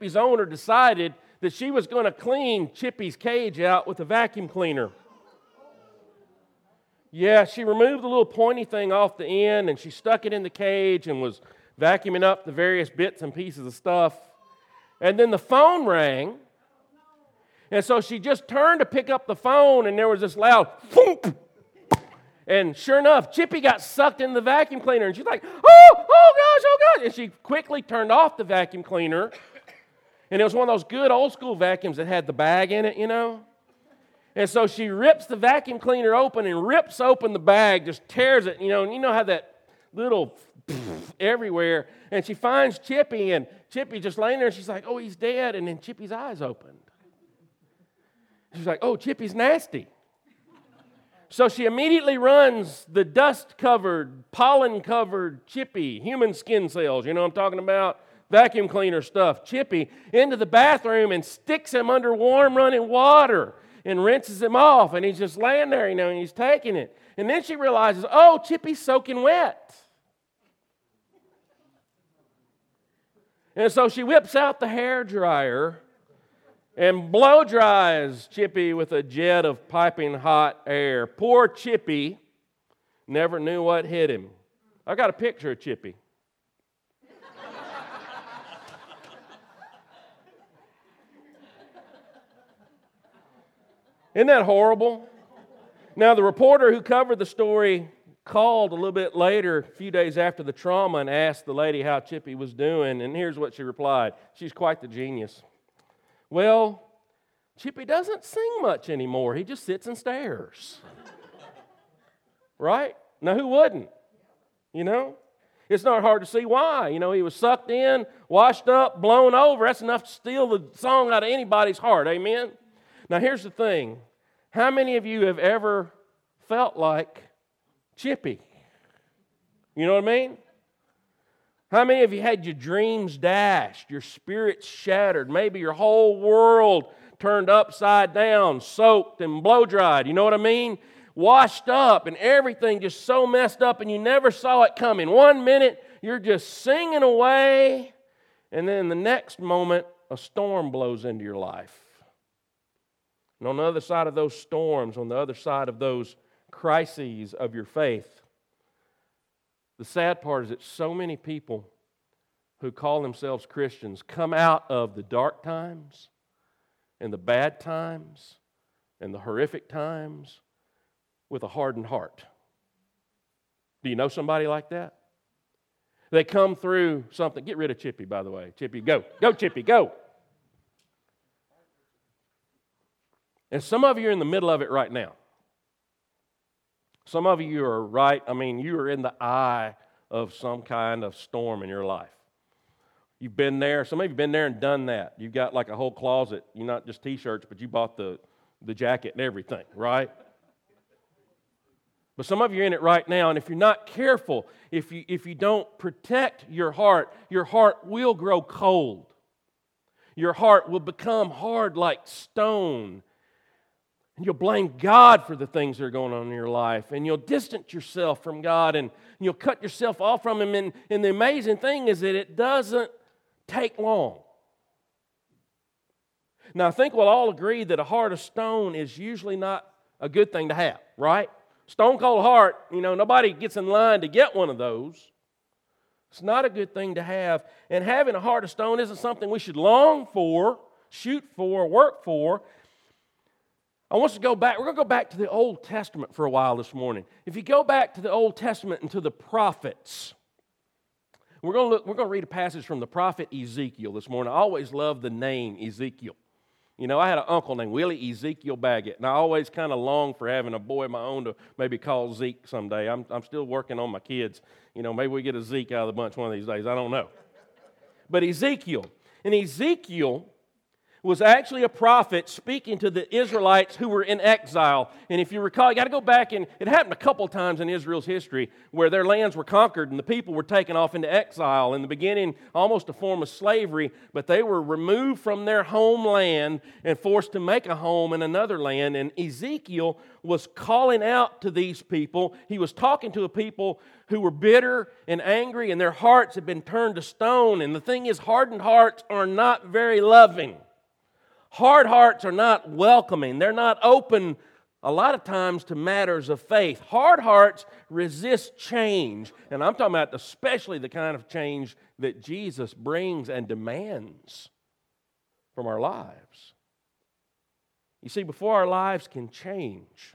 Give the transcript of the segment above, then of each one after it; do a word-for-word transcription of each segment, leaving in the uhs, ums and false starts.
Chippy's owner decided that she was going to clean Chippy's cage out with a vacuum cleaner. Yeah, she removed the little pointy thing off the end, and she stuck it in the cage and was vacuuming up the various bits and pieces of stuff. And then the phone rang, and so she just turned to pick up the phone, and there was this loud thump. And sure enough, Chippy got sucked into the vacuum cleaner, and she's like, oh, oh gosh, oh gosh. And she quickly turned off the vacuum cleaner, and it was one of those good old school vacuums that had the bag in it, you know. And so she rips the vacuum cleaner open and rips open the bag, just tears it, you know, and you know how that little everywhere. And she finds Chippy, and Chippy just laying there, and she's like, oh, he's dead. And then Chippy's eyes opened. She's like, oh, Chippy's nasty. So she immediately runs the dust-covered, pollen-covered Chippy, human skin cells, you know what I'm talking about, vacuum cleaner stuff, Chippy, into the bathroom and sticks him under warm running water and rinses him off. And he's just laying there, you know, and he's taking it. And then she realizes, oh, Chippy's soaking wet. And so she whips out the hairdryer and blow dries Chippy with a jet of piping hot air. Poor Chippy never knew what hit him. I got a picture of Chippy. Isn't that horrible? Now, the reporter who covered the story called a little bit later, a few days after the trauma, and asked the lady how Chippy was doing, and here's what she replied. She's quite the genius. Well, Chippy doesn't sing much anymore. He just sits and stares. Right? Now, who wouldn't? You know? It's not hard to see why. You know, he was sucked in, washed up, blown over. That's enough to steal the song out of anybody's heart. Amen? Now, here's the thing. How many of you have ever felt like Chippy? You know what I mean? How many of you had your dreams dashed, your spirits shattered, maybe your whole world turned upside down, soaked and blow-dried, you know what I mean? Washed up and everything just so messed up and you never saw it coming. One minute you're just singing away, and then the next moment a storm blows into your life. And on the other side of those storms, on the other side of those crises of your faith, the sad part is that so many people who call themselves Christians come out of the dark times and the bad times and the horrific times with a hardened heart. Do you know somebody like that? They come through something. Get rid of Chippy, by the way. Chippy, go. Go, Chippy, go. And some of you are in the middle of it right now. Some of you are right, I mean, you are in the eye of some kind of storm in your life. You've been there, some of you have been there and done that. You've got like a whole closet, you're not just t-shirts, but you bought the, the jacket and everything, right? But some of you are in it right now, and if you're not careful, if you, if you don't protect your heart, your heart will grow cold. Your heart will become hard like stone. And you'll blame God for the things that are going on in your life. And you'll distance yourself from God. And you'll cut yourself off from Him. And, and the amazing thing is that it doesn't take long. Now, I think we'll all agree that a heart of stone is usually not a good thing to have, right? Stone cold heart, you know, nobody gets in line to get one of those. It's not a good thing to have. And having a heart of stone isn't something we should long for, shoot for, work for. I want us to go back. We're going to go back to the Old Testament for a while this morning. If you go back to the Old Testament and to the prophets, we're going to look, we're going to read a passage from the prophet Ezekiel this morning. I always love the name Ezekiel. You know, I had an uncle named Willie Ezekiel Baggett, and I always kind of longed for having a boy of my own to maybe call Zeke someday. I'm, I'm still working on my kids. You know, maybe we get a Zeke out of the bunch one of these days. I don't know. But Ezekiel. And Ezekiel was actually a prophet speaking to the Israelites who were in exile. And if you recall, you got to go back, and it happened a couple times in Israel's history where their lands were conquered and the people were taken off into exile. In the beginning, almost a form of slavery, but they were removed from their homeland and forced to make a home in another land. And Ezekiel was calling out to these people. He was talking to a people who were bitter and angry, and their hearts had been turned to stone. And the thing is, hardened hearts are not very loving. Hard hearts are not welcoming. They're not open a lot of times to matters of faith. Hard hearts resist change. And I'm talking about especially the kind of change that Jesus brings and demands from our lives. You see, before our lives can change,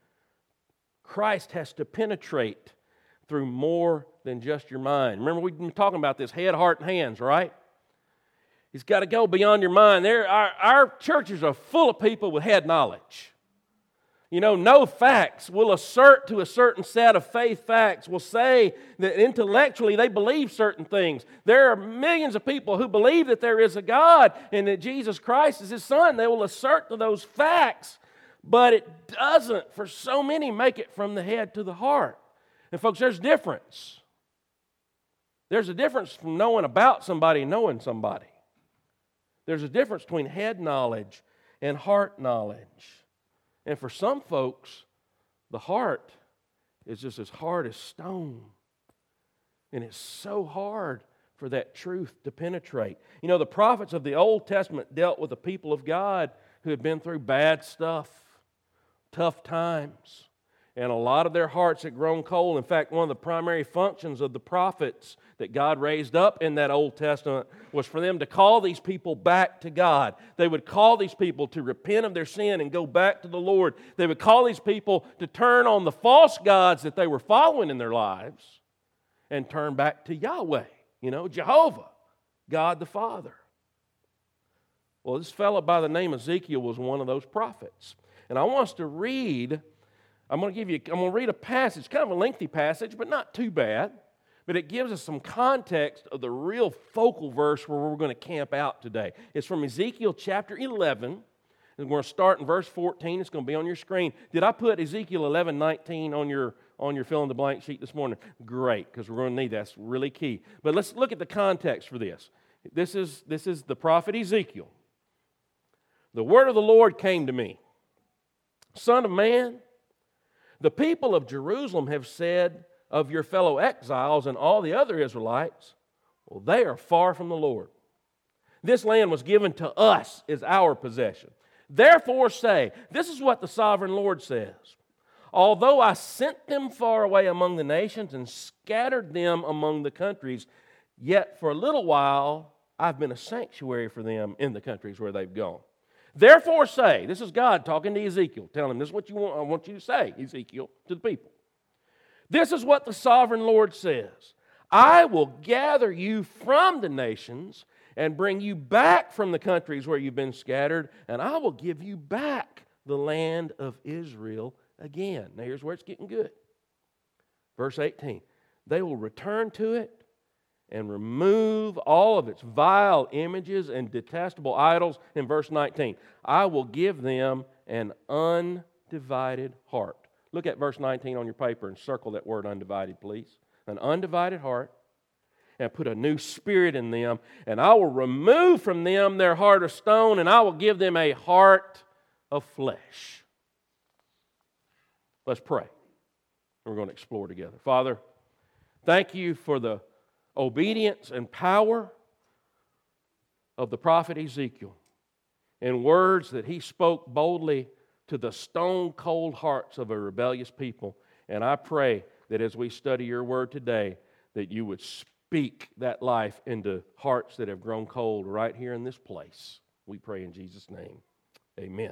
Christ has to penetrate through more than just your mind. Remember, we've been talking about this head, heart, and hands, right? He's got to go beyond your mind. There, our, our churches are full of people with head knowledge. You know, no facts will assert to a certain set of faith facts, will say that intellectually they believe certain things. There are millions of people who believe that there is a God and that Jesus Christ is His Son. They will assert to those facts, but it doesn't, for so many, make it from the head to the heart. And folks, there's a difference. There's a difference from knowing about somebody and knowing somebody. There's a difference between head knowledge and heart knowledge. And for some folks, the heart is just as hard as stone. And it's so hard for that truth to penetrate. You know, the prophets of the Old Testament dealt with the people of God who had been through bad stuff, tough times. And a lot of their hearts had grown cold. In fact, one of the primary functions of the prophets that God raised up in that Old Testament was for them to call these people back to God. They would call these people to repent of their sin and go back to the Lord. They would call these people to turn on the false gods that they were following in their lives and turn back to Yahweh, you know, Jehovah, God the Father. Well, this fellow by the name of Ezekiel was one of those prophets. And I want us to read... I'm going to give you, I'm going to read a passage, kind of a lengthy passage, but not too bad. But it gives us some context of the real focal verse where we're going to camp out today. It's from Ezekiel chapter eleven. And we're going to start in verse fourteen. It's going to be on your screen. Did I put Ezekiel eleven nineteen on your, on your fill in the blank sheet this morning? Great, because we're going to need that. That's really key. But let's look at the context for this. This is, this is the prophet Ezekiel. The word of the Lord came to me. Son of man, the people of Jerusalem have said of your fellow exiles and all the other Israelites, well, they are far from the Lord. This land was given to us as our possession. Therefore say, this is what the sovereign Lord says. Although I sent them far away among the nations and scattered them among the countries, yet for a little while I've been a sanctuary for them in the countries where they've gone. Therefore say, this is God talking to Ezekiel, telling him this is what you want, I want you to say, Ezekiel, to the people. This is what the sovereign Lord says. I will gather you from the nations and bring you back from the countries where you've been scattered, and I will give you back the land of Israel again. Now here's where it's getting good. Verse eighteen. They will return to it and remove all of its vile images and detestable idols. In verse nineteen, I will give them an undivided heart. Look at verse nineteen on your paper and circle that word undivided, please. An undivided heart, and put a new spirit in them, and I will remove from them their heart of stone, and I will give them a heart of flesh. Let's pray. We're going to explore together. Father, thank you for the obedience and power of the prophet Ezekiel in words that he spoke boldly to the stone-cold hearts of a rebellious people. And I pray that as we study your word today, that you would speak that life into hearts that have grown cold right here in this place. We pray in Jesus' name. Amen.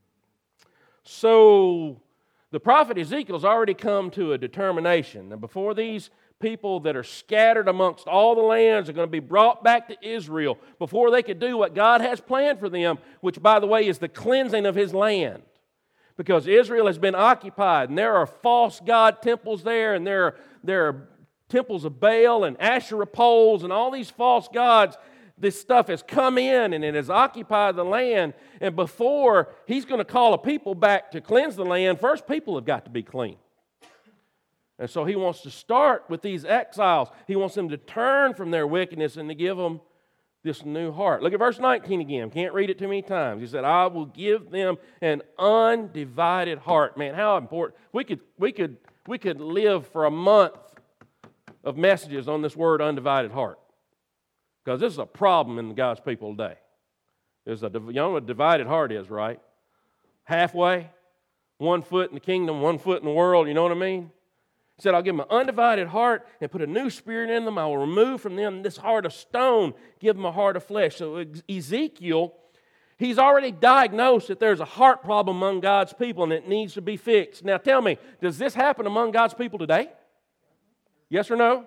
So, the prophet Ezekiel's already come to a determination. And before these people that are scattered amongst all the lands are going to be brought back to Israel, before they could do what God has planned for them, which, by the way, is the cleansing of His land. Because Israel has been occupied, and there are false god temples there, and there are, there are temples of Baal and Asherah poles and all these false gods this stuff has come in and it has occupied the land. And before he's going to call a people back to cleanse the land, first people have got to be clean. And so he wants to start with these exiles. He wants them to turn from their wickedness and to give them this new heart. Look at verse nineteen again. Can't read it too many times. He said, I will give them an undivided heart. Man, how important. We could, we could, we could live for a month of messages on this word undivided heart. Because this is a problem in God's people today. There's a, you know what a divided heart is, right? Halfway, one foot in the kingdom, one foot in the world, you know what I mean? He said, I'll give them an undivided heart and put a new spirit in them. I will remove from them this heart of stone, give them a heart of flesh. So Ezekiel, he's already diagnosed that there's a heart problem among God's people and it needs to be fixed. Now tell me, does this happen among God's people today? Yes or no?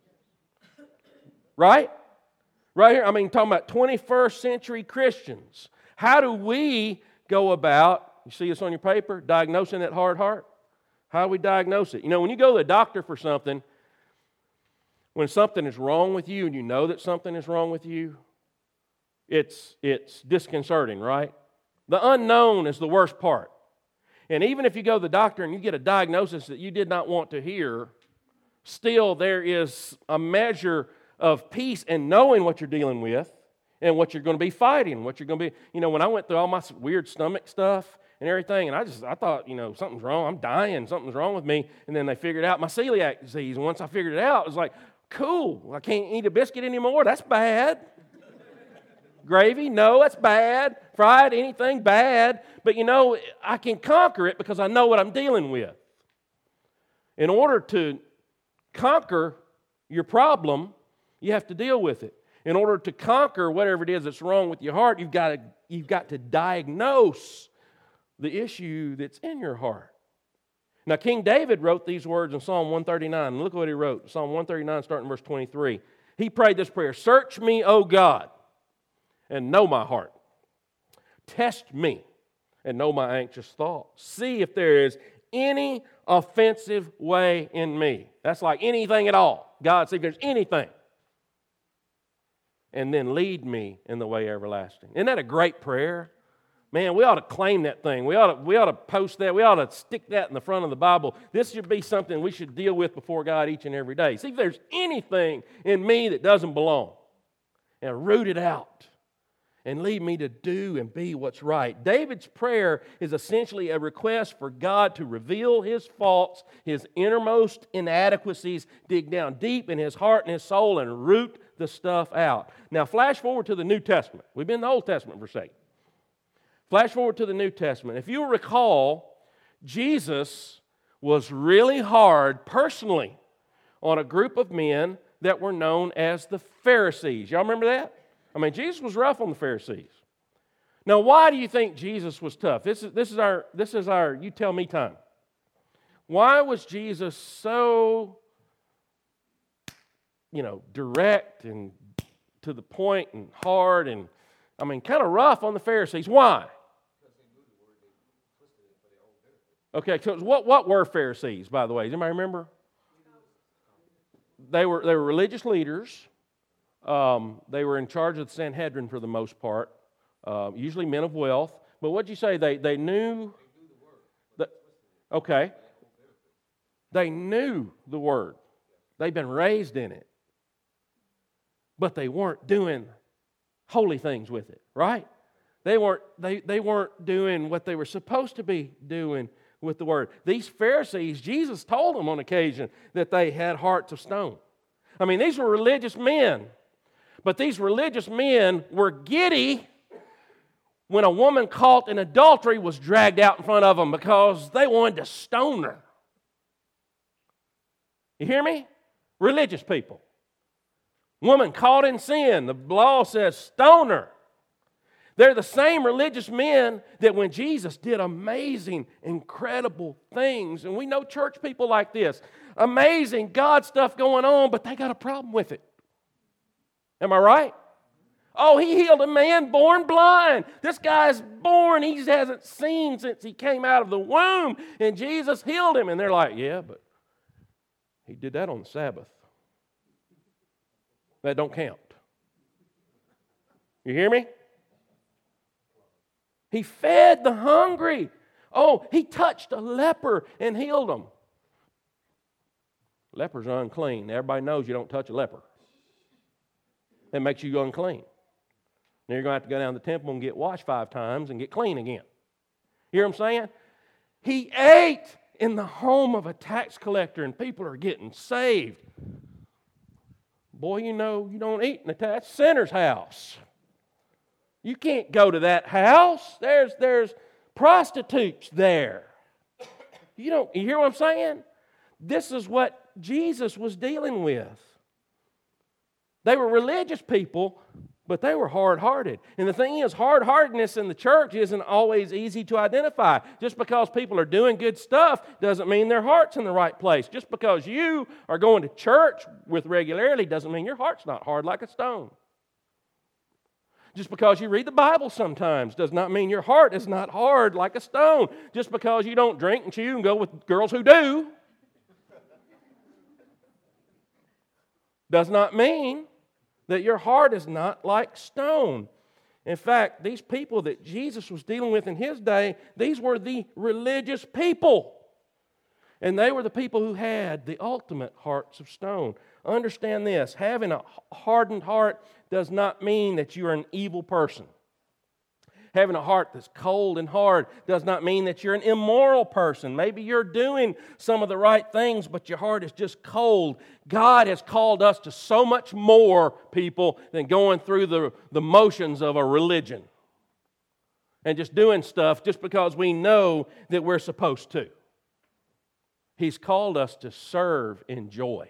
Right? Right here, I mean, talking about twenty-first century Christians. How do we go about, you see this on your paper, diagnosing that hard heart? How do we diagnose it? You know, when you go to the doctor for something, when something is wrong with you and you know that something is wrong with you, it's, it's disconcerting, right? The unknown is the worst part. And even if you go to the doctor and you get a diagnosis that you did not want to hear, still there is a measure of peace in knowing what you're dealing with and what you're going to be fighting, what you're going to be, you know, when I went through all my weird stomach stuff and everything, and I just, I thought, you know, something's wrong, I'm dying, something's wrong with me, and then they figured out my celiac disease, and once I figured it out, it was like, cool, I can't eat a biscuit anymore, that's bad. Gravy, no, that's bad. Fried, anything, bad. But you know, I can conquer it because I know what I'm dealing with. In order to conquer your problem, you have to deal with it. In order to conquer whatever it is that's wrong with your heart, you've got to, you've got to diagnose the issue that's in your heart. Now, King David wrote these words in Psalm one thirty-nine. Look what he wrote. Psalm one thirty-nine, starting verse twenty-three. He prayed this prayer, search me, O God, and know my heart. Test me and know my anxious thoughts. See if there is any offensive way in me. That's like anything at all. God, see if there's anything. And then lead me in the way everlasting. Isn't that a great prayer? Man, we ought to claim that thing. We ought to, we ought to post that. We ought to stick that in the front of the Bible. This should be something we should deal with before God each and every day. See if there's anything in me that doesn't belong. And root it out. And lead me to do and be what's right. David's prayer is essentially a request for God to reveal his faults, his innermost inadequacies, dig down deep in his heart and his soul, and root the stuff out. Now, flash forward to the New Testament. We've been in the Old Testament for a second. Flash forward to the New Testament. If you recall, Jesus was really hard personally on a group of men that were known as the Pharisees. Y'all remember that? I mean, Jesus was rough on the Pharisees. Now, why do you think Jesus was tough? This is, this is our, this is our you tell me time. Why was Jesus so, you know, direct and to the point and hard and, I mean, kind of rough on the Pharisees? Why? Okay, so what, what were Pharisees, by the way? Does anybody remember? They were, they were religious leaders. Um, they were in charge of the Sanhedrin for the most part, uh, usually men of wealth. But what'd you say? They, they knew... The, okay. They knew the Word. They'd been raised in it. But they weren't doing holy things with it, right? They weren't, they, they weren't doing what they were supposed to be doing with the Word. These Pharisees, Jesus told them on occasion that they had hearts of stone. I mean, these were religious men. But these religious men were giddy when a woman caught in adultery was dragged out in front of them because they wanted to stone her. You hear me? Religious people. Woman caught in sin, the law says stone her. They're the same religious men that when Jesus did amazing, incredible things, and we know church people like this, amazing God stuff going on, but they got a problem with it. Am I right? Oh, he healed a man born blind. This guy's born, he hasn't seen since he came out of the womb, and Jesus healed him. And they're like, yeah, but he did that on the Sabbath. That don't count. You hear me? He fed the hungry. Oh, he touched a leper and healed him. Lepers are unclean. Everybody knows you don't touch a leper. That makes you unclean. Now you're going to have to go down to the temple and get washed five times and get clean again. You hear what I'm saying? He ate in the home of a tax collector and people are getting saved. Boy, you know you don't eat in a tax sinner's house. You can't go to that house. There's, there's prostitutes there. You don't, you hear what I'm saying? This is what Jesus was dealing with. They were religious people, but they were hard-hearted. And the thing is, hard-heartedness in the church isn't always easy to identify. Just because people are doing good stuff doesn't mean their heart's in the right place. Just because you are going to church with regularity doesn't mean your heart's not hard like a stone. Just because you read the Bible sometimes does not mean your heart is not hard like a stone. Just because you don't drink and chew and go with girls who do does not mean that your heart is not like stone. In fact, these people that Jesus was dealing with in his day, these were the religious people. And they were the people who had the ultimate hearts of stone. Understand this, having a hardened heart does not mean that you are an evil person. Having a heart that's cold and hard does not mean that you're an immoral person. Maybe you're doing some of the right things, but your heart is just cold. God has called us to so much more, people, than going through the, the motions of a religion and just doing stuff just because we know that we're supposed to. He's called us to serve in joy,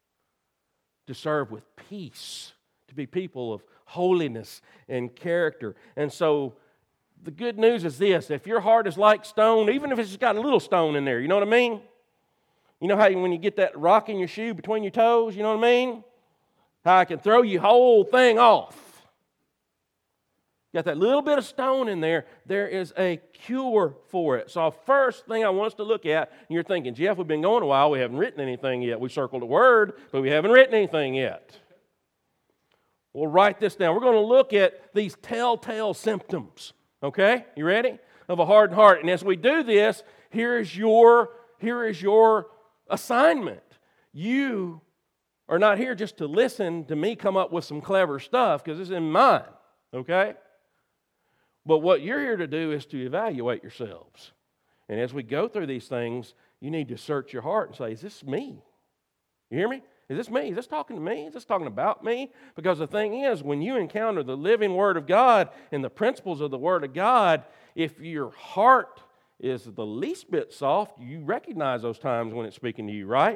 to serve with peace, to be people of holiness and character. And so the good news is this: if your heart is like stone, even if it's just got a little stone in there, you know what I mean? You know how you, when you get that rock in your shoe between your toes, you know what I mean? How it can throw your whole thing off. Got that little bit of stone in there, there is a cure for it. So first thing I want us to look at, and you're thinking, Jeff, we've been going a while, we haven't written anything yet. We circled a word, but we haven't written anything yet. We'll write this down. We're going to look at these telltale symptoms, okay? You ready? Of a hardened heart. And as we do this, here is your, here is your assignment. You are not here just to listen to me come up with some clever stuff, because it's in mine, okay? But what you're here to do is to evaluate yourselves. And as we go through these things, you need to search your heart and say, is this me? You hear me? Is this me? Is this talking to me? Is this talking about me? Because the thing is, when you encounter the living Word of God and the principles of the Word of God, if your heart is the least bit soft, you recognize those times when it's speaking to you, right?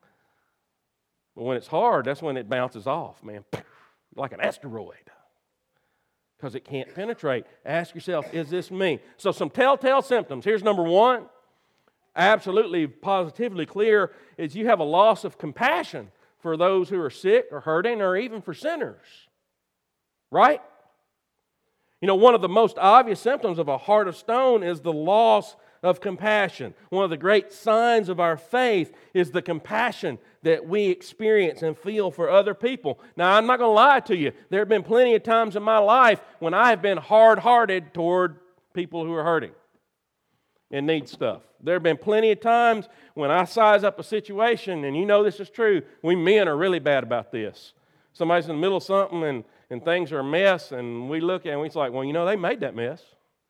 But when it's hard, that's when it bounces off, man, like an asteroid. Because it can't penetrate. Ask yourself, is this me? So some telltale symptoms. Here's number one. Absolutely, positively clear is you have a loss of compassion for those who are sick or hurting or even for sinners. Right? You know, one of the most obvious symptoms of a heart of stone is the loss of compassion. One of the great signs of our faith is the compassion that we experience and feel for other people. Now, I'm not going to lie to you. There have been plenty of times in my life when I have been hard-hearted toward people who are hurting and need stuff. There have been plenty of times when I size up a situation, and you know this is true, we men are really bad about this. Somebody's in the middle of something and, and things are a mess, and we look at it and we're like, well, you know, they made that mess.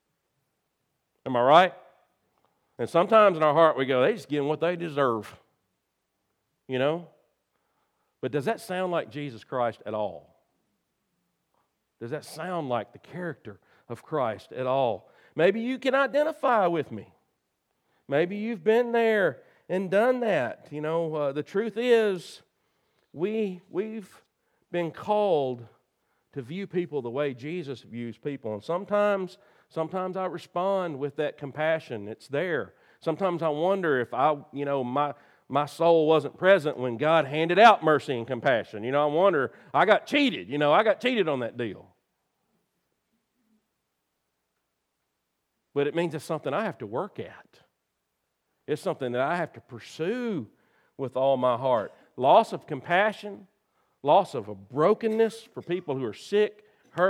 Am I right? And sometimes in our heart we go, they just getting what they deserve. You know? But does that sound like Jesus Christ at all? Does that sound like the character of Christ at all? Maybe you can identify with me. Maybe you've been there and done that. You know, uh, the truth is, we, we've been called to view people the way Jesus views people. And sometimes, sometimes I respond with that compassion. It's there. Sometimes I wonder if I, you know, my my soul wasn't present when God handed out mercy and compassion. You know, I wonder, I got cheated. You know, I got cheated on that deal. But it means it's something I have to work at. It's something that I have to pursue with all my heart. Loss of compassion, loss of a brokenness for people who are sick, hurting,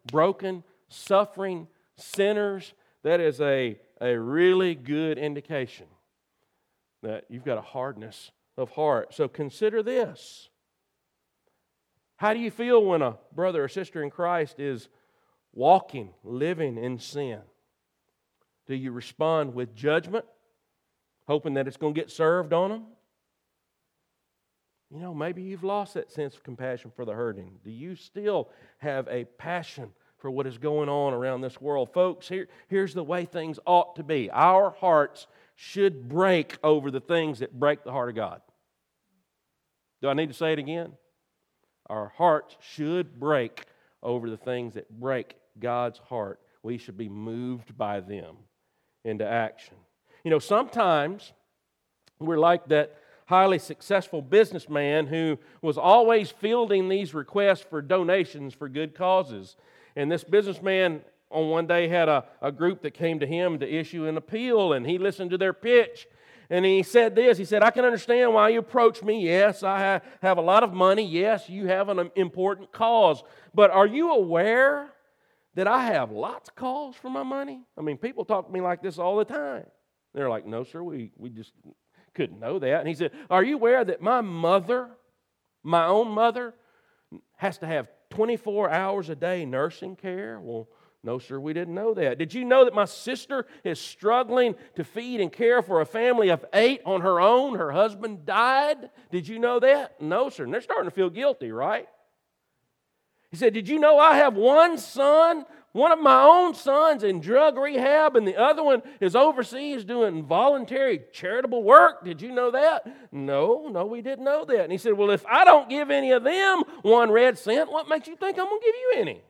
broken, suffering sinners, that is a, a really good indication that you've got a hardness of heart. So consider this. How do you feel when a brother or sister in Christ is walking, living in sin? Do you respond with judgment, hoping that it's going to get served on them? You know, maybe you've lost that sense of compassion for the hurting. Do you still have a passion for what is going on around this world? Folks, here, here's the way things ought to be. Our hearts should break over the things that break the heart of God. Do I need to say it again? Our hearts should break over the things that break God's heart. We should be moved by them into action. You know, sometimes we're like that highly successful businessman who was always fielding these requests for donations for good causes. And this businessman on one day had a, a group that came to him to issue an appeal, and he listened to their pitch. And he said this, he said, I can understand why you approached me. Yes, I ha- have a lot of money. Yes, you have an important cause. But are you aware that I have lots of calls for my money? I mean, people talk to me like this all the time. They're like, no, sir, we, we just couldn't know that. And he said, are you aware that my mother, my own mother, has to have twenty-four hours a day nursing care? Well, no, sir, we didn't know that. Did you know that my sister is struggling to feed and care for a family of eight on her own? Her husband died. Did you know that? No, sir. And they're starting to feel guilty, right? He said, did you know I have one son, one of my own sons in drug rehab, and the other one is overseas doing voluntary charitable work? Did you know that? No, no, we didn't know that. And he said, well, if I don't give any of them one red cent, what makes you think I'm going to give you any?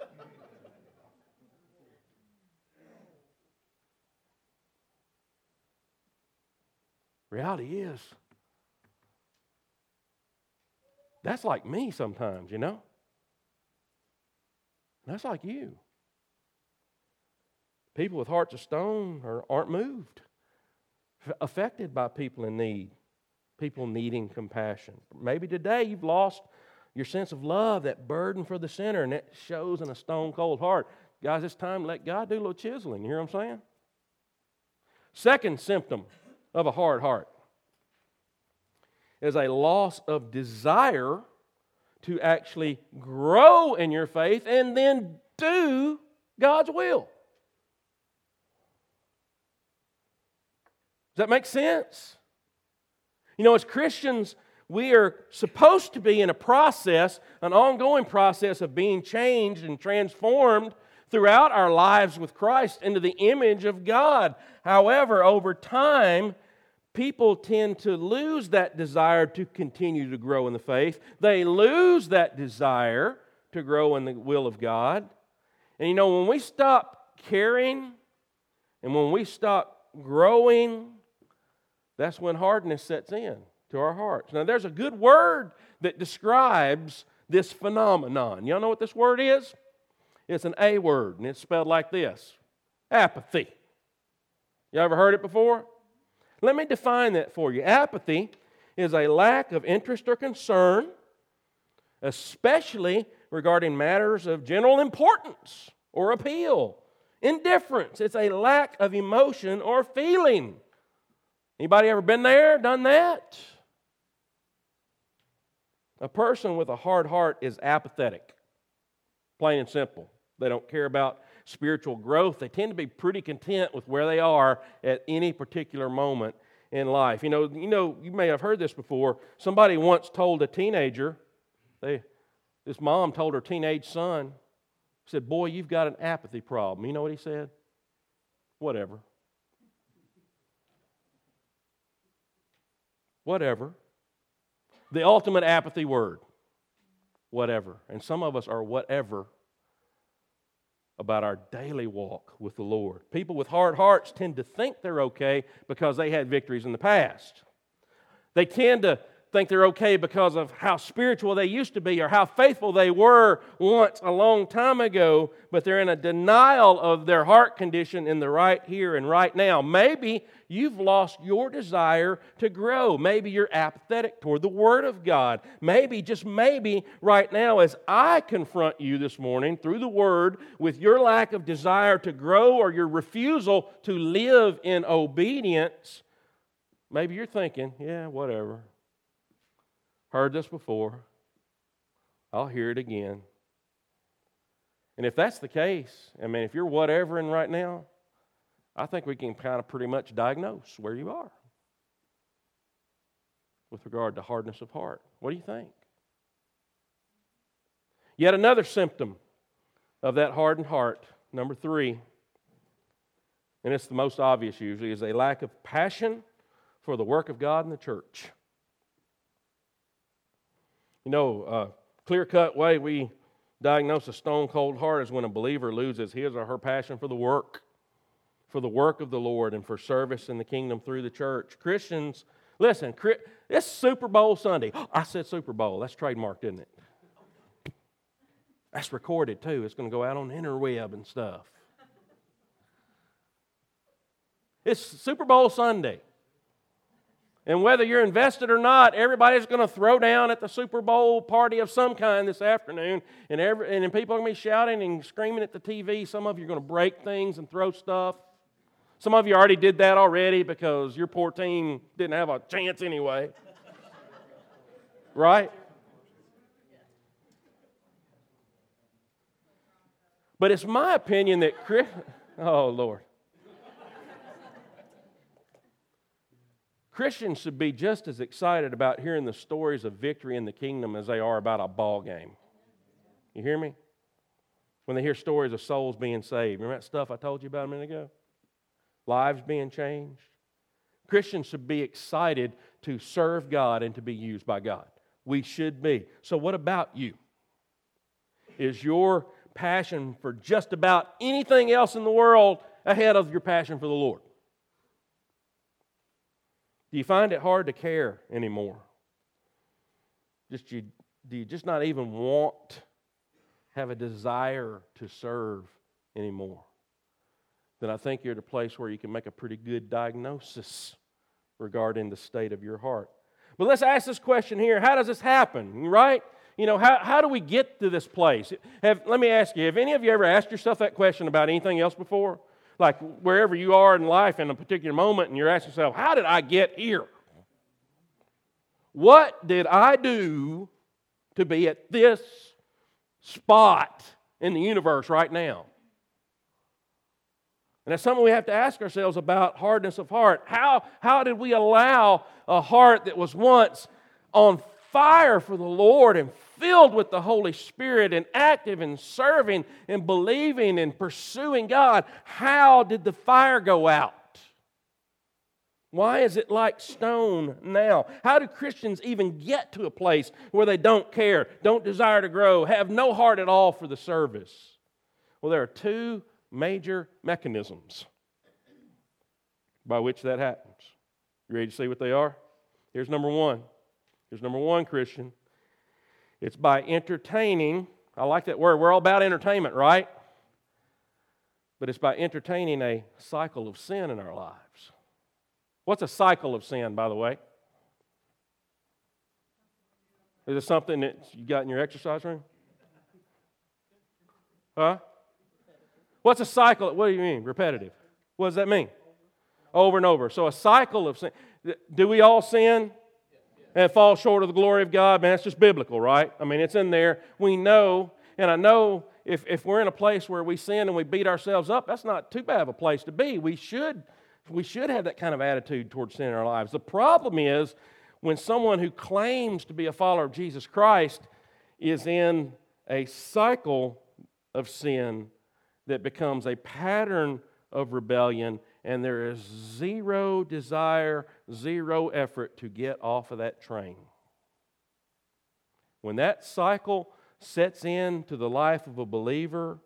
Reality is, that's like me sometimes, you know? That's like you. People with hearts of stone are, aren't moved, affected by people in need, people needing compassion. Maybe today you've lost your sense of love, that burden for the sinner, and that shows in a stone-cold heart. Guys, it's time to let God do a little chiseling. You hear what I'm saying? Second symptom of a hard heart is a loss of desire to actually grow in your faith and then do God's will. Does that make sense? You know, as Christians, we are supposed to be in a process, an ongoing process of being changed and transformed throughout our lives with Christ into the image of God. However, over time, people tend to lose that desire to continue to grow in the faith. They lose that desire to grow in the will of God. And you know, when we stop caring and when we stop growing, that's when hardness sets in to our hearts. Now, there's a good word that describes this phenomenon. Y'all know what this word is? It's an A word, and it's spelled like this: apathy. You ever heard it before? Let me define that for you. Apathy is a lack of interest or concern, especially regarding matters of general importance or appeal. Indifference, it's a lack of emotion or feeling. Anybody ever been there, done that? A person with a hard heart is apathetic, plain and simple. They don't care about spiritual growth. They tend to be pretty content with where they are at any particular moment in life. You know, you know, you may have heard this before. Somebody once told a teenager, they, this mom told her teenage son, said, boy, you've got an apathy problem. You know what he said? Whatever. Whatever. The ultimate apathy word. Whatever. And some of us are whatever about our daily walk with the Lord. People with hard hearts tend to think they're okay because they had victories in the past. They tend to think they're okay because of how spiritual they used to be or how faithful they were once a long time ago, but they're in a denial of their heart condition in the right here and right now. Maybe you've lost your desire to grow. Maybe you're apathetic toward the Word of God. Maybe, just maybe, right now as I confront you this morning through the Word with your lack of desire to grow or your refusal to live in obedience, maybe you're thinking, yeah, whatever. Heard this before. I'll hear it again. And if that's the case, I mean, if you're whatevering right now, I think we can kind of pretty much diagnose where you are with regard to hardness of heart. What do you think? Yet another symptom of that hardened heart, number three, and it's the most obvious usually, is a lack of passion for the work of God in the church. You know, uh, clear-cut way we diagnose a stone-cold heart is when a believer loses his or her passion for the work, for the work of the Lord and for service in the kingdom through the church. Christians, listen, it's Super Bowl Sunday. I said Super Bowl. That's trademarked, isn't it? That's recorded, too. It's going to go out on the interweb and stuff. It's Super Bowl Sunday. And whether you're invested or not, everybody's going to throw down at the Super Bowl party of some kind this afternoon. And, every, and people are going to be shouting and screaming at the T V. Some of you are going to break things and throw stuff. Some of you already did that already because your poor team didn't have a chance anyway. Right? But it's my opinion that... Oh, Lord. Christians should be just as excited about hearing the stories of victory in the kingdom as they are about a ball game. You hear me? When they hear stories of souls being saved. Remember that stuff I told you about a minute ago? Lives being changed. Christians should be excited to serve God and to be used by God. We should be. So what about you? Is your passion for just about anything else in the world ahead of your passion for the Lord? Do you find it hard to care anymore? Just you, do you just not even want, have a desire to serve anymore? Then I think you're at a place where you can make a pretty good diagnosis regarding the state of your heart. But let's ask this question here. How does this happen, right? You know, how, how do we get to this place? Have, let me ask you, have any of you ever asked yourself that question about anything else before? Like wherever you are in life in a particular moment and you're asking yourself, how did I get here? What did I do to be at this spot in the universe right now? And that's something we have to ask ourselves about hardness of heart. How, how did we allow a heart that was once on fire for the Lord and filled with the Holy Spirit and active and serving and believing and pursuing God, how did the fire go out? Why is it like stone now? How do Christians even get to a place where they don't care, don't desire to grow, have no heart at all for the service? Well, there are two major mechanisms by which that happens. You ready to see what they are? Here's number one. Here's number one, Christian. It's by entertaining. I like that word. We're all about entertainment, right? But it's by entertaining a cycle of sin in our lives. What's a cycle of sin, by the way? Is it something that you got in your exercise room? Huh? What's a cycle? What do you mean? Repetitive. What does that mean? Over and over. So a cycle of sin. Do we all sin and fall short of the glory of God? Man, that's just biblical, right? I mean, it's in there. We know, and I know if, if we're in a place where we sin and we beat ourselves up, that's not too bad of a place to be. We should, we should have that kind of attitude towards sin in our lives. The problem is when someone who claims to be a follower of Jesus Christ is in a cycle of sin that becomes a pattern of rebellion, and there is zero desire, zero effort to get off of that train. When that cycle sets into the life of a believer,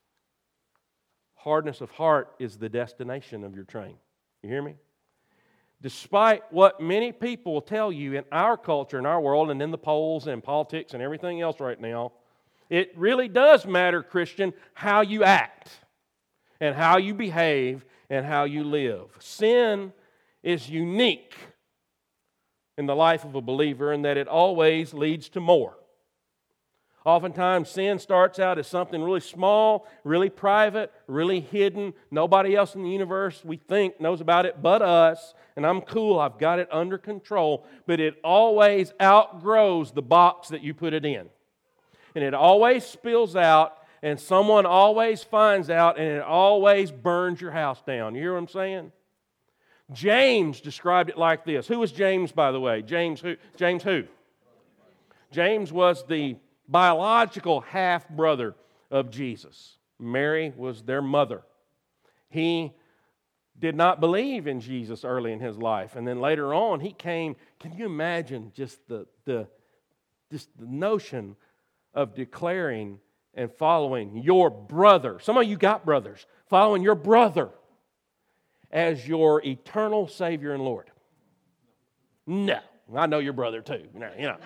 hardness of heart is the destination of your train. You hear me? Despite what many people will tell you in our culture, in our world, and in the polls and politics and everything else right now, it really does matter, Christian, how you act and how you behave and how you live. Sin is unique in the life of a believer in that it always leads to more. Oftentimes, sin starts out as something really small, really private, really hidden. Nobody else in the universe, we think, knows about it but us. And I'm cool, I've got it under control. But it always outgrows the box that you put it in. And it always spills out, and someone always finds out, and it always burns your house down. You hear what I'm saying? James described it like this. Who was James, by the way? James who? James who? James was the biological half-brother of Jesus. Mary was their mother. He did not believe in Jesus early in his life. And then later on, he came. Can you imagine just the, the, just the notion of declaring and following your brother? Some of you got brothers. Following your brother as your eternal Savior and Lord. No. I know your brother too. You know. You know.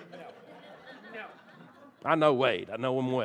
I know Wade. I know him well.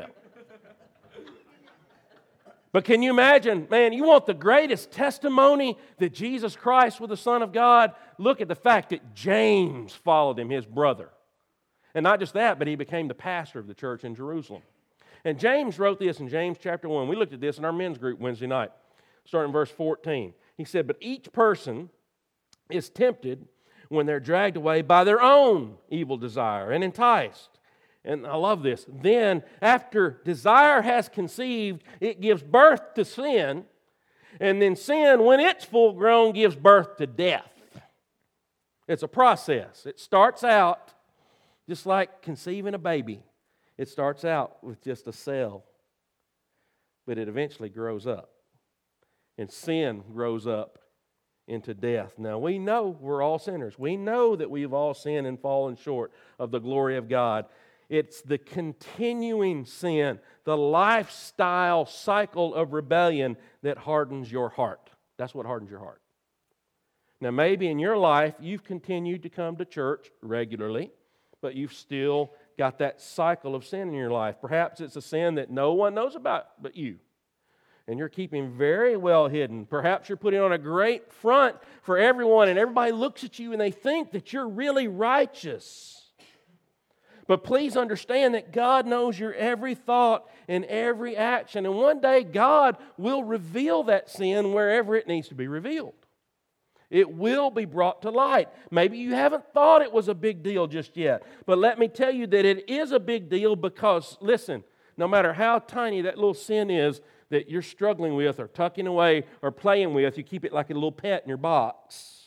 But can you imagine, man, you want the greatest testimony that Jesus Christ was the Son of God? Look at the fact that James followed him, his brother. And not just that, but he became the pastor of the church in Jerusalem. And James wrote this in James chapter one. We looked at this in our men's group Wednesday night, starting in verse fourteen. He said, but each person is tempted when they're dragged away by their own evil desire and enticed. And I love this. Then, after desire has conceived, it gives birth to sin. And then sin, when it's full grown, gives birth to death. It's a process. It starts out just like conceiving a baby. It starts out with just a cell. But it eventually grows up. And sin grows up into death. Now, we know we're all sinners. We know that we've all sinned and fallen short of the glory of God. It's the continuing sin, the lifestyle cycle of rebellion that hardens your heart. That's what hardens your heart. Now, maybe in your life, you've continued to come to church regularly, but you've still got that cycle of sin in your life. Perhaps it's a sin that no one knows about but you, and you're keeping very well hidden. Perhaps you're putting on a great front for everyone, and everybody looks at you and they think that you're really righteous. But please understand that God knows your every thought and every action. And one day God will reveal that sin wherever it needs to be revealed. It will be brought to light. Maybe you haven't thought it was a big deal just yet. But let me tell you that it is a big deal because, listen, no matter how tiny that little sin is that you're struggling with or tucking away or playing with, you keep it like a little pet in your box.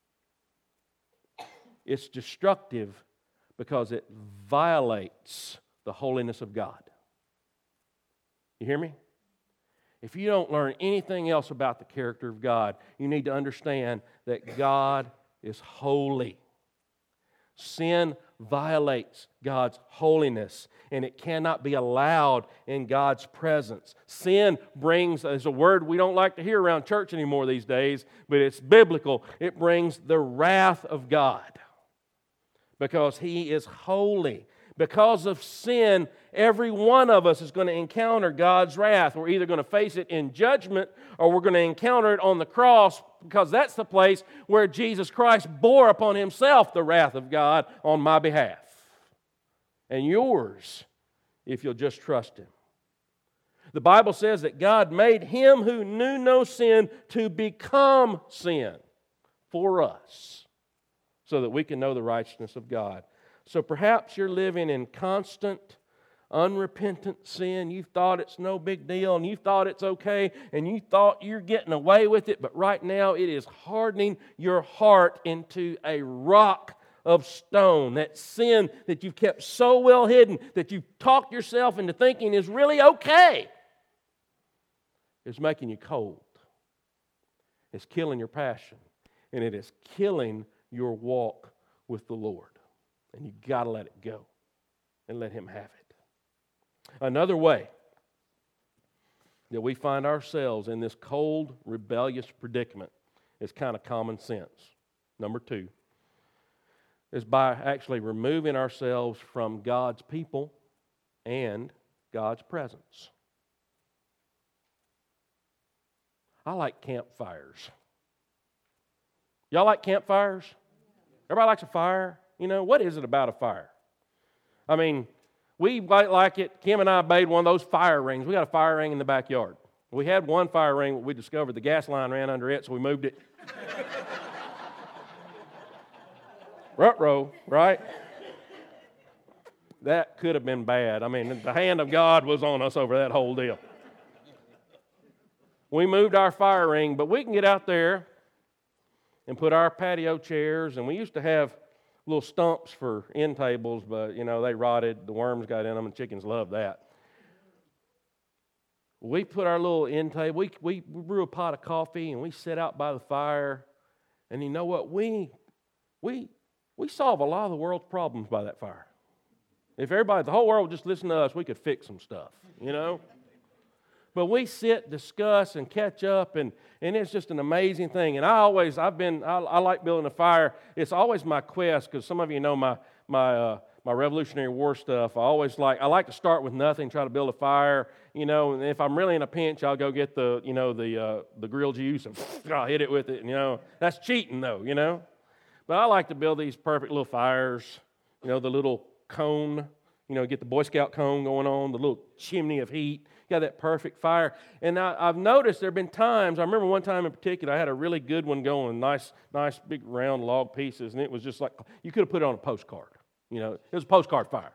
It's destructive because it violates the holiness of God. You hear me? If you don't learn anything else about the character of God, you need to understand that God is holy. Sin violates God's holiness, and it cannot be allowed in God's presence. Sin brings, as a word we don't like to hear around church anymore these days, but it's biblical. It brings the wrath of God. Because He is holy. Because of sin, every one of us is going to encounter God's wrath. We're either going to face it in judgment or we're going to encounter it on the cross, because that's the place where Jesus Christ bore upon Himself the wrath of God on my behalf. And yours, if you'll just trust Him. The Bible says that God made Him who knew no sin to become sin for us, so that we can know the righteousness of God. So perhaps you're living in constant, unrepentant sin. You thought it's no big deal, and you thought it's okay, and you thought you're getting away with it, but right now it is hardening your heart into a rock of stone. That sin that you've kept so well hidden that you've talked yourself into thinking is really okay is making you cold. It's killing your passion, and it is killing your walk with the Lord. And you got to let it go and let Him have it. Another way that we find ourselves in this cold, rebellious predicament is kind of common sense. number two, is by actually removing ourselves from God's people and God's presence. I like campfires. Y'all like campfires? Everybody likes a fire? You know, what is it about a fire? I mean, we quite like it. Kim and I made one of those fire rings. We got a fire ring in the backyard. We had one fire ring, but we discovered the gas line ran under it, so we moved it. Ruh-roh, right? That could have been bad. I mean, the hand of God was on us over that whole deal. We moved our fire ring, but we can get out there and put our patio chairs, and we used to have little stumps for end tables, but, you know, they rotted, the worms got in them, and chickens love that. We put our little end table, we, we brew a pot of coffee, and we sit out by the fire, and you know what? We, we, we solve a lot of the world's problems by that fire. If everybody, the whole world would just listen to us, we could fix some stuff, you know? But we sit, discuss, and catch up, and, and it's just an amazing thing. And I always, I've been, I, I like building a fire. It's always my quest, because some of you know my my uh, my Revolutionary War stuff. I always like, I like to start with nothing, try to build a fire, you know. And if I'm really in a pinch, I'll go get the, you know, the uh, the grill juice and I'll hit it with it. And, you know, that's cheating though, you know. But I like to build these perfect little fires, you know, the little cone, you know, get the Boy Scout cone going on, the little chimney of heat. Got that perfect fire. And I, I've noticed there have been times, I remember one time in particular, I had a really good one going, nice, nice big round log pieces, and it was just like, you could have put it on a postcard. You know, it was a postcard fire.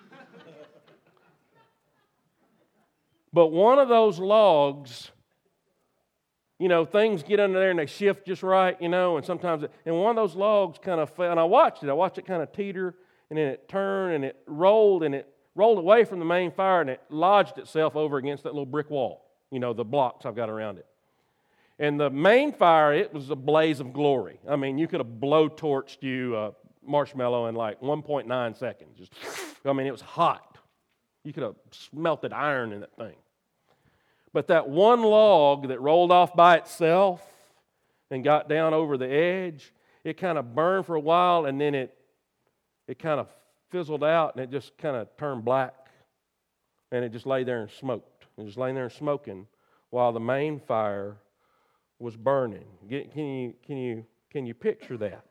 But one of those logs, you know, things get under there and they shift just right, you know, and sometimes, it, and one of those logs kind of fell, and I watched it, I watched it kind of teeter, and then it turned, and it rolled, and it rolled away from the main fire, and it lodged itself over against that little brick wall, you know, the blocks I've got around it. And the main fire, it was a blaze of glory. I mean, you could have blowtorched you a marshmallow in like one point nine seconds. Just, I mean, it was hot. You could have smelted iron in that thing. But that one log that rolled off by itself and got down over the edge, it kind of burned for a while, and then it it kind of fizzled out, and it just kind of turned black, and it just lay there and smoked. It just lay there and smoking while the main fire was burning. Get, can you can you can you picture that?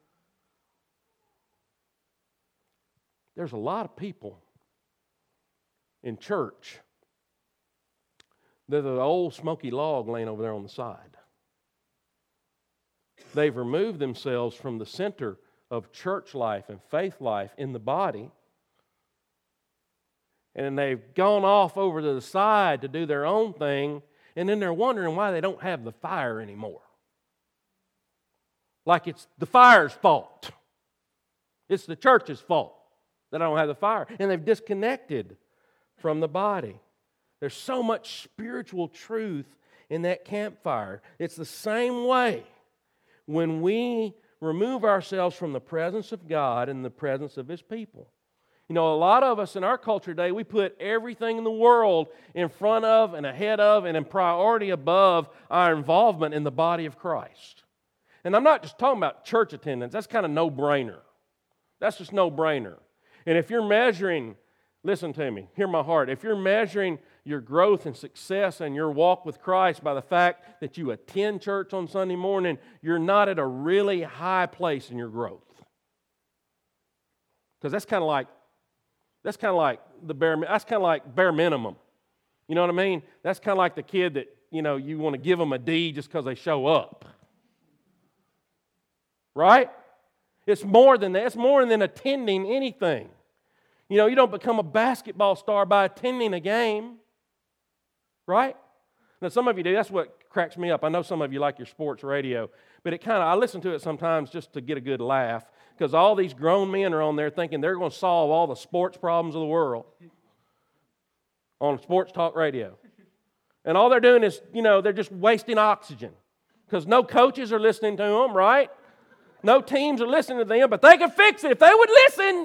There's a lot of people in church that are the old smoky log laying over there on the side. They've removed themselves from the center of church life and faith life in the body, and they've gone off over to the side to do their own thing, and then they're wondering why they don't have the fire anymore. Like it's the fire's fault. It's the church's fault that I don't have the fire, and they've disconnected from the body. There's so much spiritual truth in that campfire. It's the same way when we remove ourselves from the presence of God and the presence of His people. You know, a lot of us in our culture today, we put everything in the world in front of and ahead of and in priority above our involvement in the body of Christ. And I'm not just talking about church attendance. That's kind of no-brainer. That's just no-brainer. And if you're measuring, listen to me, hear my heart. If you're measuring your growth and success and your walk with Christ by the fact that you attend church on Sunday morning, you're not at a really high place in your growth. Because that's kind of like, that's kind of like the bare, that's kind of like bare minimum. You know what I mean? That's kind of like the kid that, you know, you want to give them a D just because they show up. Right? It's more than that. It's more than attending anything. You know, you don't become a basketball star by attending a game. Right? Now, some of you do. That's what cracks me up. I know some of you like your sports radio, but it kind of, I listen to it sometimes just to get a good laugh, because all these grown men are on there thinking they're going to solve all the sports problems of the world on sports talk radio. And all they're doing is, you know, they're just wasting oxygen, because no coaches are listening to them, right? No teams are listening to them, but they can fix it if they would listen.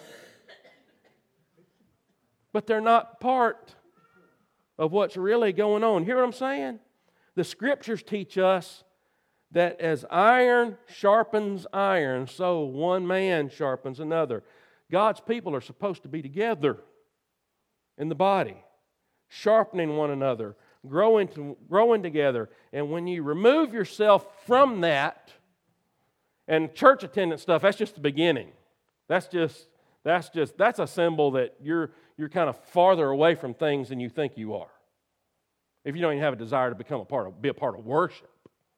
But they're not part of what's really going on. Hear what I'm saying? The Scriptures teach us that as iron sharpens iron, so one man sharpens another. God's people are supposed to be together in the body, sharpening one another, growing, to, growing together. And when you remove yourself from that, and church attendance stuff, that's just the beginning. That's just, that's just, that's a symbol that you're, you're kind of farther away from things than you think you are. If you don't even have a desire to become a part of, be a part of worship.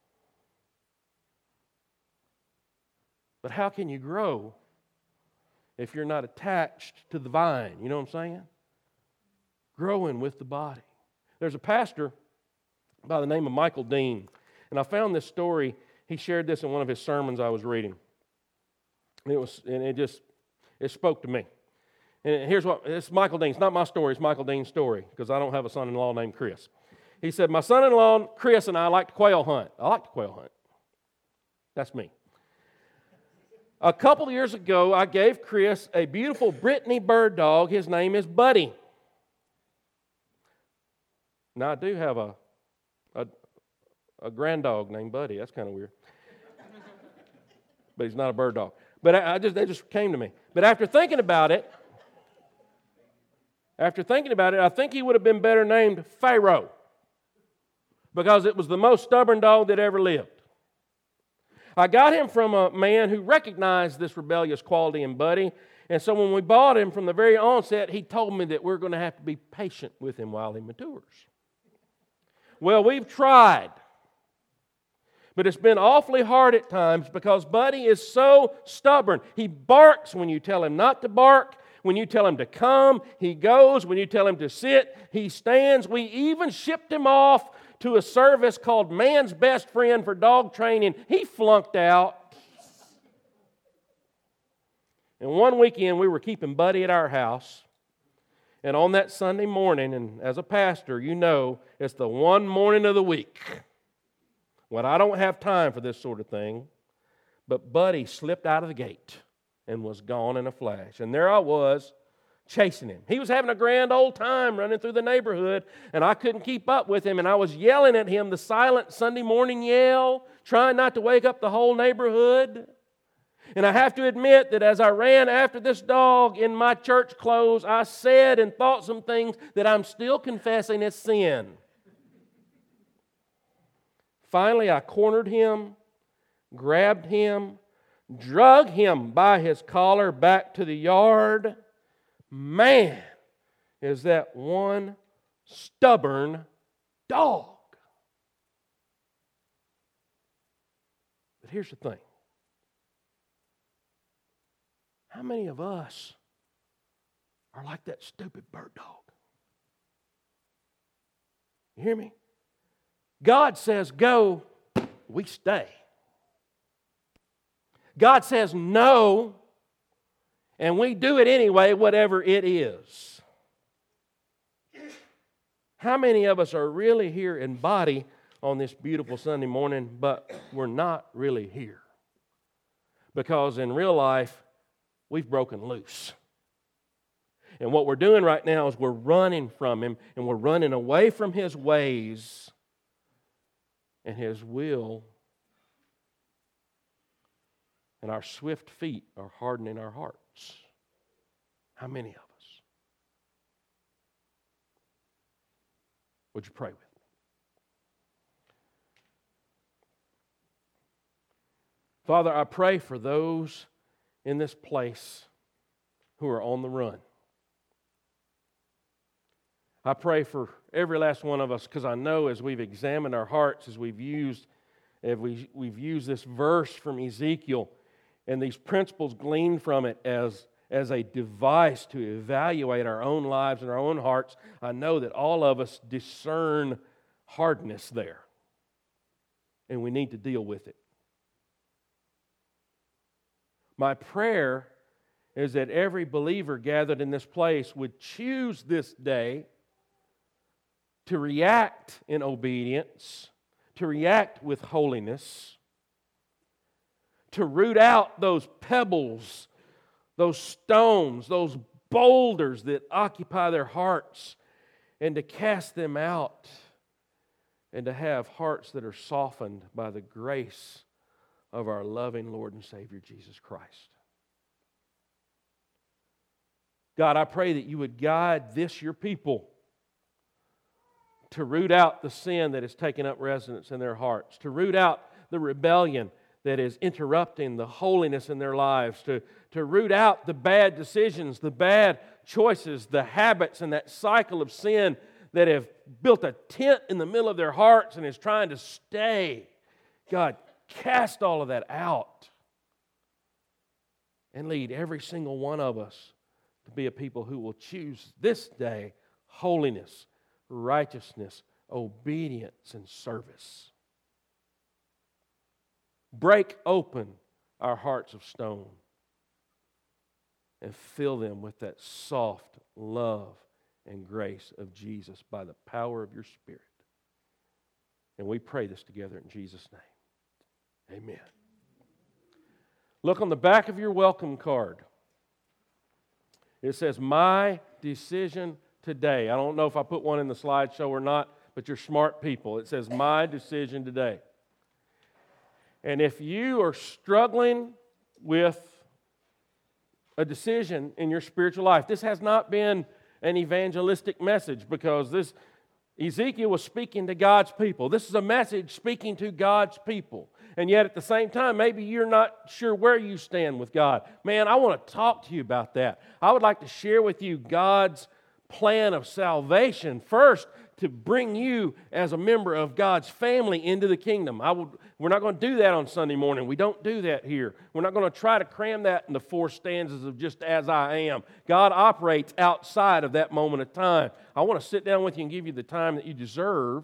But how can you grow if you're not attached to the vine? You know what I'm saying? Growing with the body. There's a pastor by the name of Michael Dean, and I found this story. He shared this in one of his sermons I was reading. And it was, and it just, it spoke to me. And here's what, it's Michael Dean. It's not my story, it's Michael Dean's story, because I don't have a son-in-law named Chris. He said, my son-in-law, Chris, and I like to quail hunt. I like to quail hunt. That's me. A couple of years ago, I gave Chris a beautiful Brittany bird dog. His name is Buddy. Now, I do have a, a, a grand dog named Buddy. That's kind of weird. But he's not a bird dog. But I, I just they just came to me. But after thinking about it, after thinking about it, I think he would have been better named Pharaoh, because it was the most stubborn dog that ever lived. I got him from a man who recognized this rebellious quality in Buddy, and so when we bought him from the very onset, he told me that we're going to have to be patient with him while he matures. Well, we've tried, but it's been awfully hard at times because Buddy is so stubborn. He barks when you tell him not to bark. When you tell him to come, he goes. When you tell him to sit, he stands. We even shipped him off to a service called Man's Best Friend for Dog Training. He flunked out. And one weekend, we were keeping Buddy at our house. And on that Sunday morning, and as a pastor, you know, it's the one morning of the week when I don't have time for this sort of thing. But Buddy slipped out of the gate and was gone in a flash. And there I was, chasing him. He was having a grand old time running through the neighborhood, and I couldn't keep up with him, and I was yelling at him, the silent Sunday morning yell, trying not to wake up the whole neighborhood. And I have to admit that as I ran after this dog in my church clothes, I said and thought some things that I'm still confessing as sin. Finally, I cornered him, grabbed him, drug him by his collar back to the yard. Man, is that one stubborn dog. But here's the thing. How many of us are like that stupid bird dog? You hear me? God says go, we stay. God says no, and we do it anyway, whatever it is. How many of us are really here in body on this beautiful Sunday morning, but we're not really here? Because in real life, we've broken loose. And what we're doing right now is we're running from Him, and we're running away from His ways and His will. And our swift feet are hardening our hearts. How many of us? Would you pray with me? Father, I pray for those in this place who are on the run. I pray for every last one of us, because I know as we've examined our hearts, as we've used, as we, we've used this verse from Ezekiel and these principles gleaned from it as, as a device to evaluate our own lives and our own hearts, I know that all of us discern hardness there. And we need to deal with it. My prayer is that every believer gathered in this place would choose this day to react in obedience, to react with holiness, to root out those pebbles, those stones, those boulders that occupy their hearts, and to cast them out and to have hearts that are softened by the grace of our loving Lord and Savior Jesus Christ. God, I pray that you would guide this, your people, to root out the sin that has taken up residence in their hearts, to root out the rebellion that is interrupting the holiness in their lives, to, to root out the bad decisions, the bad choices, the habits, and that cycle of sin that have built a tent in the middle of their hearts and is trying to stay. God, cast all of that out and lead every single one of us to be a people who will choose this day holiness, righteousness, obedience, and service. Break open our hearts of stone and fill them with that soft love and grace of Jesus by the power of your Spirit. And we pray this together in Jesus' name. Amen. Look on the back of your welcome card. It says, "My decision today." I don't know if I put one in the slideshow or not, but you're smart people. It says, "My decision today." And if you are struggling with a decision in your spiritual life, this has not been an evangelistic message, because this Ezekiel was speaking to God's people. This is a message speaking to God's people. And yet at the same time, maybe you're not sure where you stand with God. Man, I want to talk to you about that. I would like to share with you God's plan of salvation. First, to bring you as a member of God's family into the kingdom. I would, we're not going to do that on Sunday morning. We don't do that here. We're not going to try to cram that in the four stanzas of just as I am. God operates outside of that moment of time. I want to sit down with you and give you the time that you deserve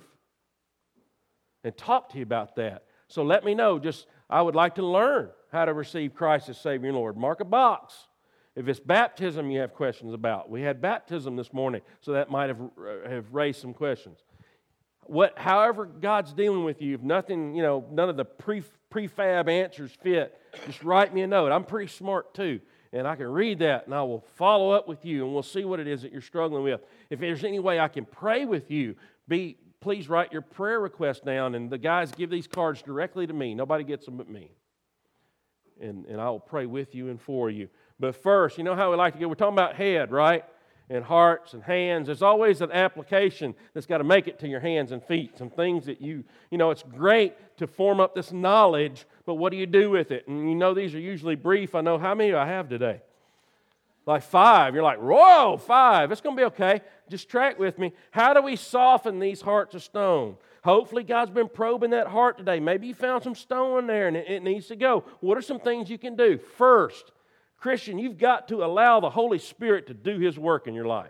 and talk to you about that. So let me know. Just, I would like to learn how to receive Christ as Savior and Lord. Mark a box. If it's baptism you have questions about. We had baptism this morning, so that might have, have raised some questions. What, however God's dealing with you, if nothing, you know, none of the pre, prefab answers fit, just write me a note. I'm pretty smart too, and I can read that, and I will follow up with you, and we'll see what it is that you're struggling with. If there's any way I can pray with you, be please write your prayer request down, and the guys give these cards directly to me. Nobody gets them but me. And, and I will pray with you and for you. But first, you know how we like to go? We're talking about head, right? And hearts and hands. There's always an application that's got to make it to your hands and feet. Some things that you, you know, it's great to form up this knowledge, but what do you do with it? And you know these are usually brief. I know, how many do I have today? Like five. You're like, whoa, five. It's going to be okay. Just track with me. How do we soften these hearts of stone? Hopefully God's been probing that heart today. Maybe you found some stone there and it, it needs to go. What are some things you can do? First, Christian, you've got to allow the Holy Spirit to do His work in your life.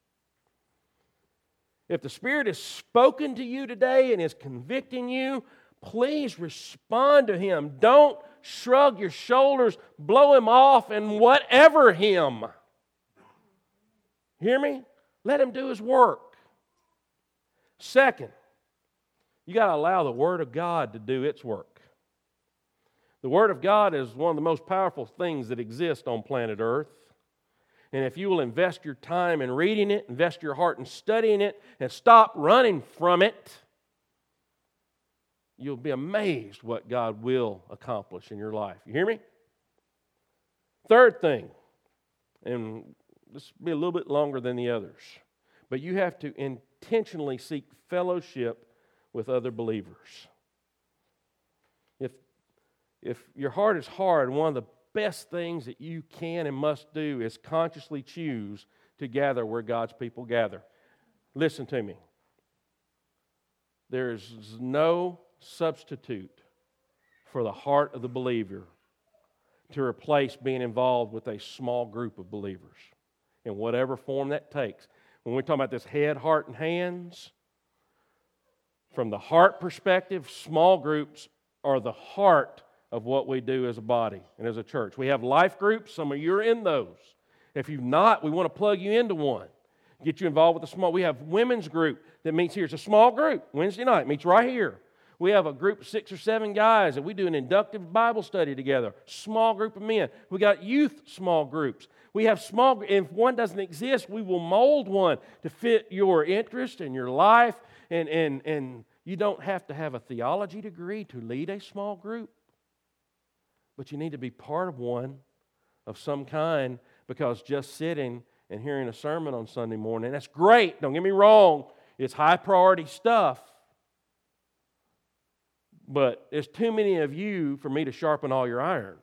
If the Spirit has spoken to you today and is convicting you, please respond to Him. Don't shrug your shoulders, blow Him off, and whatever Him. Hear me? Let Him do His work. Second, you got to allow the Word of God to do its work. The Word of God is one of the most powerful things that exist on planet Earth. And if you will invest your time in reading it, invest your heart in studying it, and stop running from it, you'll be amazed what God will accomplish in your life. You hear me? Third thing, and this will be a little bit longer than the others, but you have to intentionally seek fellowship with other believers. If, if your heart is hard, one of the best things that you can and must do is consciously choose to gather where God's people gather. Listen to me. There is no substitute for the heart of the believer to replace being involved with a small group of believers in whatever form that takes. When we're talking about this head, heart, and hands, from the heart perspective, small groups are the heart of what we do as a body and as a church. We have life groups. Some of you are in those. If you've not, we want to plug you into one. Get you involved with a small. We have women's group that meets here. It's a small group. Wednesday night meets right here. We have a group of six or seven guys that we do an inductive Bible study together. Small group of men. We got youth small groups. We have small. If one doesn't exist, we will mold one to fit your interest and your life and and and You don't have to have a theology degree to lead a small group, but you need to be part of one of some kind, because just sitting and hearing a sermon on Sunday morning, that's great, don't get me wrong, it's high priority stuff, but there's too many of you for me to sharpen all your iron.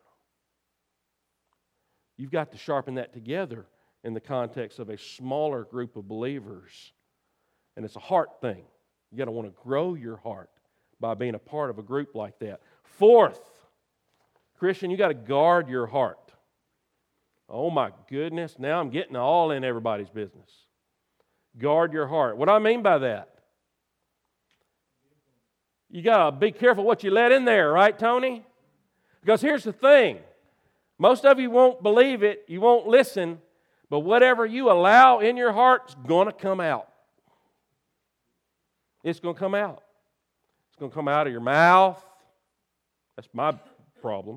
You've got to sharpen that together in the context of a smaller group of believers, and it's a heart thing. You got to want to grow your heart by being a part of a group like that. Fourth, Christian, you got to guard your heart. Oh my goodness, now I'm getting all in everybody's business. Guard your heart. What do I mean by that? You got to be careful what you let in there, right, Tony? Because here's the thing. Most of you won't believe it, you won't listen, but whatever you allow in your heart is going to come out. It's going to come out. It's going to come out of your mouth. That's my problem.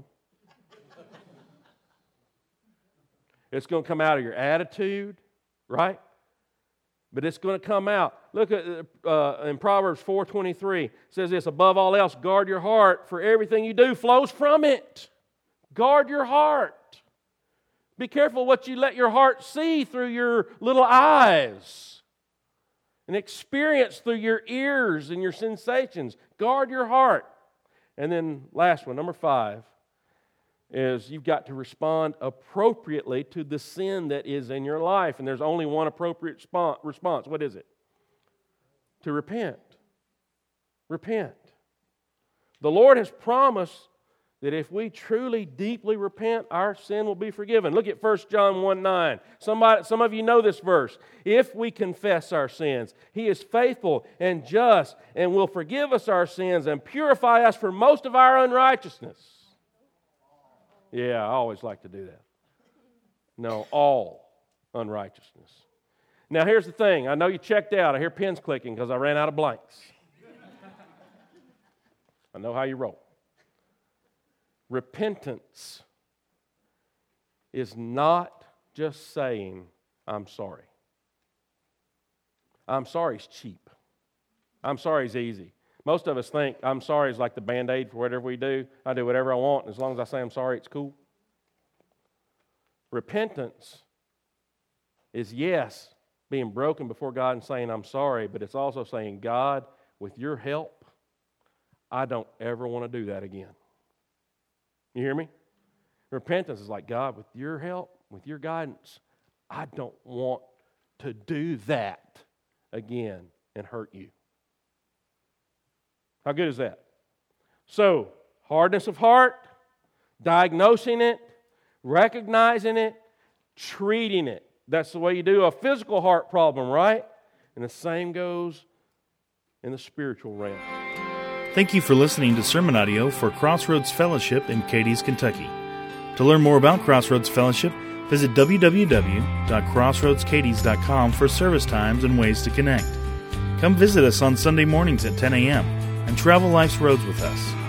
It's going to come out of your attitude, right? But it's going to come out. Look at uh, in Proverbs four twenty-three. It says this, above all else, guard your heart, for everything you do flows from it. Guard your heart. Be careful what you let your heart see through your little eyes and experience through your ears and your sensations. Guard your heart. And then last one, number five, is you've got to respond appropriately to the sin that is in your life. And there's only one appropriate response. What is it? To repent. Repent. The Lord has promised that if we truly, deeply repent, our sin will be forgiven. Look at First John one nine. Somebody, some of you know this verse. If we confess our sins, He is faithful and just and will forgive us our sins and purify us from most of our unrighteousness. Yeah, I always like to do that. No, all unrighteousness. Now here's the thing. I know you checked out. I hear pens clicking because I ran out of blanks. I know how you roll. Repentance is not just saying, I'm sorry. I'm sorry is cheap. I'm sorry is easy. Most of us think I'm sorry is like the Band-Aid for whatever we do. I do whatever I want, and as long as I say I'm sorry, it's cool. Repentance is, yes, being broken before God and saying I'm sorry, but it's also saying, God, with your help, I don't ever want to do that again. You hear me? Repentance is like, God, with your help, with your guidance, I don't want to do that again and hurt you. How good is that? So, hardness of heart, diagnosing it, recognizing it, treating it. That's the way you do a physical heart problem, right? And the same goes in the spiritual realm. Thank you for listening to sermon audio for Crossroads Fellowship in Cadiz, Kentucky. To learn more about Crossroads Fellowship, visit w w w dot crossroads cadiz dot com for service times and ways to connect. Come visit us on Sunday mornings at ten a.m. and travel life's roads with us.